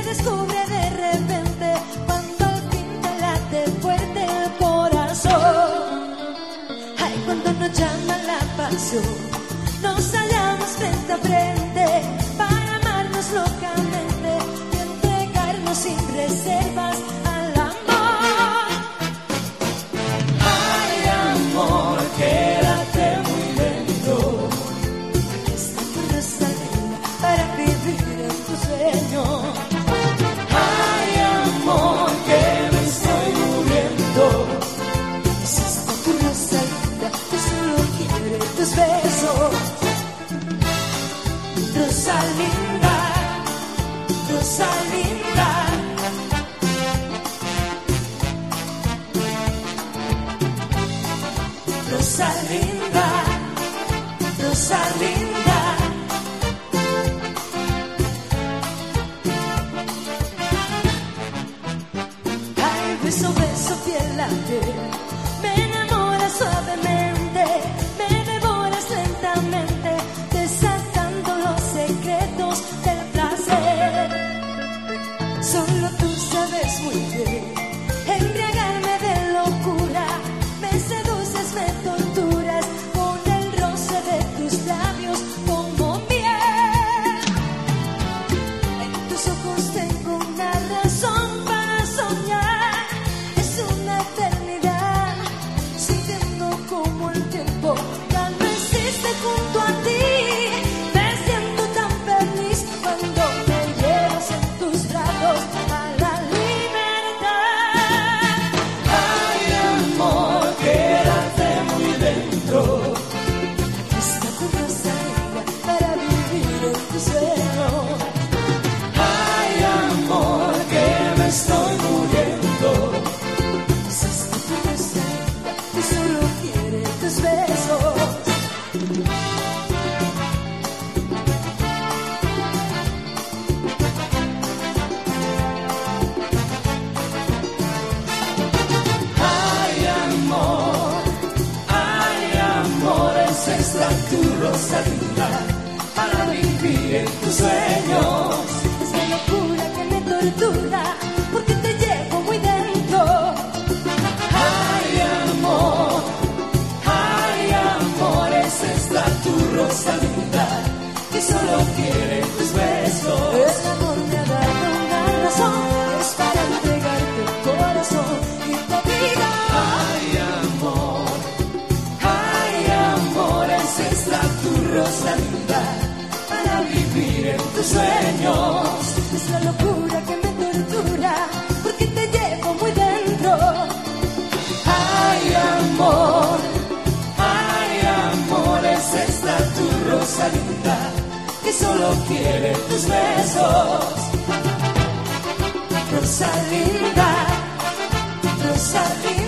descubre de repente cuando al fin te late fuerte el corazón. Ay, cuando nos llama la pasión, nos hallamos frente a frente para amarnos locamente y entregarnos sin reservas al amor. Ay, amor, quédate muy dentro. Esta tu Rosalía para vivir en tu sueño. Ay, amor, que me estoy muriendo. Es esta tu Rosalía que solo quiere tus besos. Rosalinda, Rosalinda. Rosalinda, Rosalinda. Ay, beso, beso, piel a piel, me enamoras suavemente, me devoras lentamente, desatando los secretos del placer. Solo tú sabes muy bien embriagarme de locura, me seduces, me torturas con el roce de tus labios como miel. En tus ojos tengo una razón para soñar, es una eternidad, sintiendo como el tiempo ya no existe junto a ti. Me siento tan feliz cuando me llevas en tus brazos a la libertad. Ay, amor, quédate muy dentro. Esta tu Rosalía para vivir en tu sueño. Ay, amor, que me estoy muriendo. Es esta tu Rosalía que solo quiere tus besos. Ay, amor, es esta tu Rosalía para vivir en tus sueños. Es la locura que me tortura porque te llevo muy dentro. Ay, amor, es esta tu Rosalía que solo quiere tus besos. El amor me ha dado una razón, es para entregarte el corazón y tu vida. Ay, amor, es esta tu Rosalía para vivir en tus sueños. Es la locura que me tortura porque te llevo muy dentro. Ay, amor, es esta tu Rosalía que solo quiere tus besos. Rosalinda, Rosalinda.